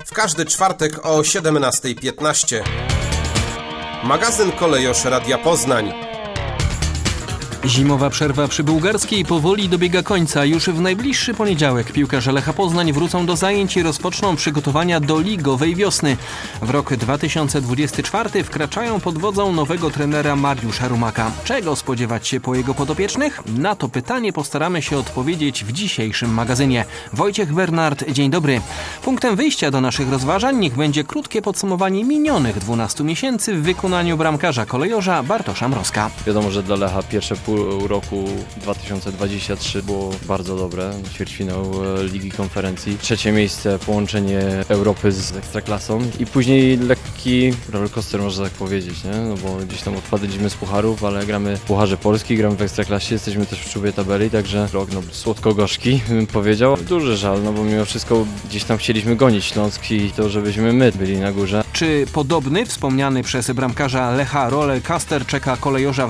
W każdy czwartek o 17:15. Magazyn Kolejosz Radia Poznań. Zimowa przerwa przy Bułgarskiej powoli dobiega końca. Już w najbliższy poniedziałek piłkarze Lecha Poznań wrócą do zajęć i rozpoczną przygotowania do ligowej wiosny. W rok 2024 wkraczają pod wodzą nowego trenera Mariusza Rumaka. Czego spodziewać się po jego podopiecznych? Na to pytanie postaramy się odpowiedzieć w dzisiejszym magazynie. Wojciech Bernard, dzień dobry. Punktem wyjścia do naszych rozważań niech będzie krótkie podsumowanie minionych 12 miesięcy w wykonaniu bramkarza kolejorza Bartosza Mrozka. Wiadomo, że dla Lecha pierwsze pół roku 2023 było bardzo dobre. Ćwierćfinał Ligi Konferencji. Trzecie miejsce, połączenie Europy z Ekstraklasą i później lekki rollercoaster, można tak powiedzieć, nie? No bo gdzieś tam odpadliśmy z pucharów, ale gramy w Pucharze Polski, gramy w Ekstraklasie, jesteśmy też w czubie tabeli, także rok słodko-gorzki, bym powiedział. Duży żal, no bo mimo wszystko gdzieś tam chcieliśmy gonić Śląsk i to, żebyśmy my byli na górze. Czy podobny, wspomniany przez bramkarza Lecha rollercoaster czeka kolejorza w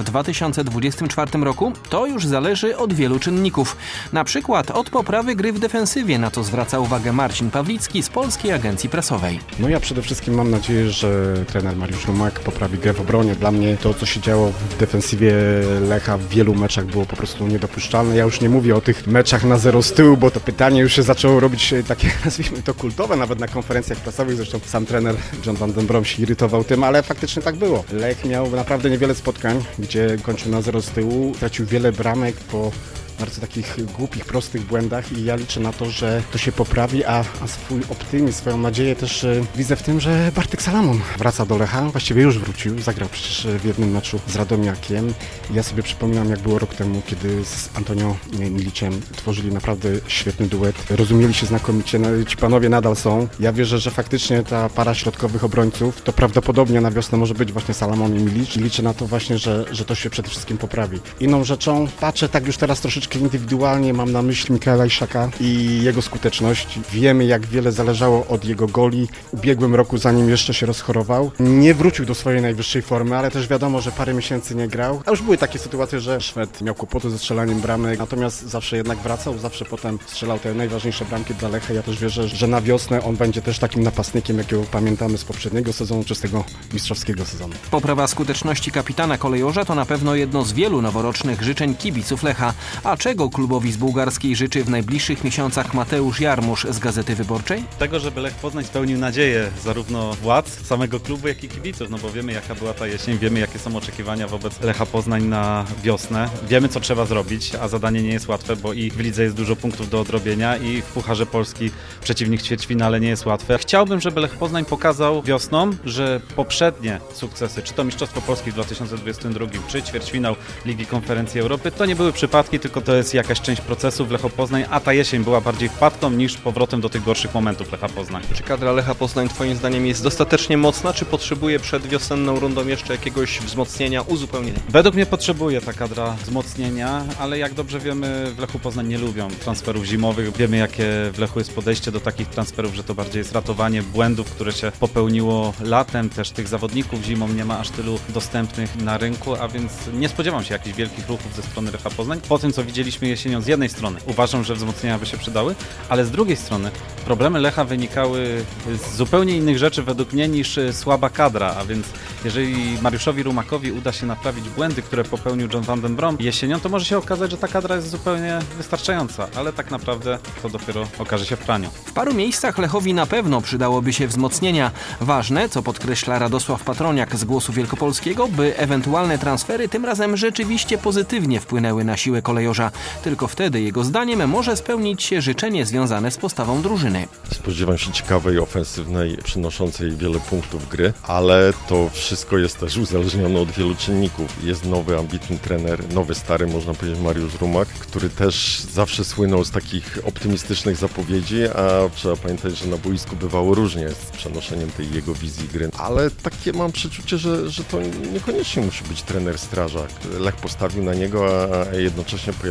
2024 roku? To już zależy od wielu czynników. Na przykład od poprawy gry w defensywie, na to zwraca uwagę Marcin Pawlicki z Polskiej Agencji Prasowej. No ja przede wszystkim mam nadzieję, że trener Mariusz Rumak poprawi grę w obronie. Dla mnie to, co się działo w defensywie Lecha w wielu meczach było po prostu niedopuszczalne. Ja już nie mówię o tych meczach na 0 z tyłu, bo to pytanie już się zaczęło robić takie, nazwijmy to, kultowe, nawet na konferencjach prasowych. Zresztą sam trener John van den Brom się irytował tym, ale faktycznie tak było. Lech miał naprawdę niewiele spotkań, gdzie kończył na 0 z tyłu. Tracił wiele bramek po bardzo takich głupich, prostych błędach i ja liczę na to, że to się poprawi, a swój optymizm, swoją nadzieję też widzę w tym, że Bartek Salamon wraca do Lecha, właściwie już wrócił, zagrał przecież w jednym meczu z Radomiakiem. Ja sobie przypominam, jak było rok temu, kiedy z Antonio Miliciem tworzyli naprawdę świetny duet, rozumieli się znakomicie, ci panowie nadal są. Ja wierzę, że faktycznie ta para środkowych obrońców to prawdopodobnie na wiosnę może być właśnie Salamon i Milic i liczę na to właśnie, że to się przede wszystkim poprawi. Inną rzeczą, patrzę tak już teraz troszeczkę indywidualnie, mam na myśli Mikaela Iszaka i jego skuteczność. Wiemy, jak wiele zależało od jego goli w ubiegłym roku, zanim jeszcze się rozchorował. Nie wrócił do swojej najwyższej formy, ale też wiadomo, że parę miesięcy nie grał. A już były takie sytuacje, że Szwed miał kłopoty ze strzelaniem bramek, natomiast zawsze jednak wracał, zawsze potem strzelał te najważniejsze bramki dla Lecha. Ja też wierzę, że na wiosnę on będzie też takim napastnikiem, jakiego pamiętamy z poprzedniego sezonu, czy z tego mistrzowskiego sezonu. Poprawa skuteczności kapitana kolejorza to na pewno jedno z wielu noworocznych życzeń kibiców Lecha. A czego klubowi z Bułgarskiej życzy w najbliższych miesiącach Mateusz Jarmusz z Gazety Wyborczej? Tego, żeby Lech Poznań spełnił nadzieję zarówno władz, samego klubu, jak i kibiców, no bo wiemy, jaka była ta jesień, wiemy, jakie są oczekiwania wobec Lecha Poznań na wiosnę, wiemy, co trzeba zrobić, a zadanie nie jest łatwe, bo i w lidze jest dużo punktów do odrobienia i w Pucharze Polski przeciwnik w ćwierćfinale nie jest łatwe. Chciałbym, żeby Lech Poznań pokazał wiosną, że poprzednie sukcesy, czy to Mistrzostwo Polski w 2022, czy ćwierćfinał Ligi Konferencji Europy, to nie były przypadki, tylko to jest jakaś część procesu w Lechu Poznań, a ta jesień była bardziej wpadką niż powrotem do tych gorszych momentów Lecha Poznań. Czy kadra Lecha Poznań twoim zdaniem jest dostatecznie mocna, czy potrzebuje przed wiosenną rundą jeszcze jakiegoś wzmocnienia, uzupełnienia? Według mnie potrzebuje ta kadra wzmocnienia, ale jak dobrze wiemy, w Lechu Poznań nie lubią transferów zimowych. Wiemy, jakie w Lechu jest podejście do takich transferów, że to bardziej jest ratowanie błędów, które się popełniło latem. Też tych zawodników zimą nie ma aż tylu dostępnych na rynku, a więc nie spodziewam się jakichś wielkich ruchów ze strony Lecha Poznań. Po tym, co widzieliśmy jesienią, z jednej strony uważam, że wzmocnienia by się przydały, ale z drugiej strony problemy Lecha wynikały z zupełnie innych rzeczy według mnie niż słaba kadra, a więc jeżeli Mariuszowi Rumakowi uda się naprawić błędy, które popełnił John van den Brom jesienią, to może się okazać, że ta kadra jest zupełnie wystarczająca, ale tak naprawdę to dopiero okaże się w praniu. W paru miejscach Lechowi na pewno przydałoby się wzmocnienia. Ważne, co podkreśla Radosław Patroniak z Głosu Wielkopolskiego, by ewentualne transfery tym razem rzeczywiście pozytywnie wpłynęły na siłę kolejorza. Tylko wtedy jego zdaniem może spełnić się życzenie związane z postawą drużyny. Spodziewam się ciekawej, ofensywnej, przynoszącej wiele punktów gry, ale to wszystko jest też uzależnione od wielu czynników. Jest nowy, ambitny trener, nowy, stary, można powiedzieć, Mariusz Rumak, który też zawsze słynął z takich optymistycznych zapowiedzi, a trzeba pamiętać, że na boisku bywało różnie z przenoszeniem tej jego wizji gry. Ale takie mam przeczucie, że to niekoniecznie musi być trener strażak. Lech postawił na niego, a jednocześnie pojawił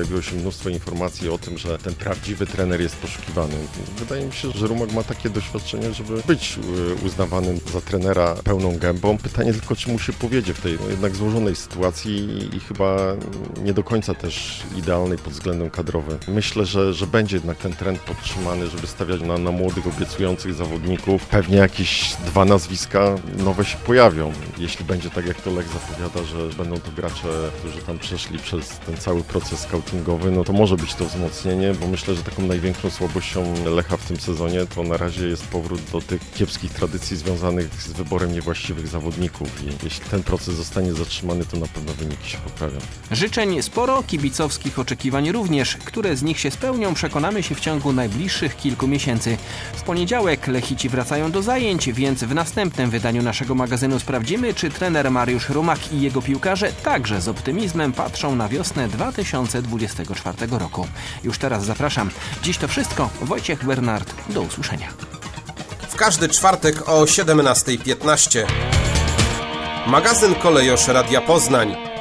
pojawiło się mnóstwo informacji o tym, że ten prawdziwy trener jest poszukiwany. Wydaje mi się, że Rumak ma takie doświadczenie, żeby być uznawanym za trenera pełną gębą. Pytanie tylko, czy mu się powiedzie w tej jednak złożonej sytuacji i chyba nie do końca też idealnej pod względem kadrowym. Myślę, że będzie jednak ten trend podtrzymany, żeby stawiać na młodych, obiecujących zawodników. Pewnie jakieś 2 nazwiska nowe się pojawią. Jeśli będzie tak, jak to Lech zapowiada, że będą to gracze, którzy tam przeszli przez ten cały proces scoutingowy, no to może być to wzmocnienie, bo myślę, że taką największą słabością Lecha w tym sezonie to na razie jest powrót do tych kiepskich tradycji związanych z wyborem niewłaściwych zawodników i jeśli ten proces zostanie zatrzymany, to na pewno wyniki się poprawią. Życzeń sporo, kibicowskich oczekiwań również. Które z nich się spełnią, przekonamy się w ciągu najbliższych kilku miesięcy. W poniedziałek Lechici wracają do zajęć, więc w następnym wydaniu naszego magazynu sprawdzimy, czy trener Mariusz Rumak i jego piłkarze także z optymizmem patrzą na wiosnę 2024 roku. Już teraz zapraszam. Dziś to wszystko. Wojciech Bernard. Do usłyszenia. W każdy czwartek o 17:15. Magazyn Kolejosz Radia Poznań.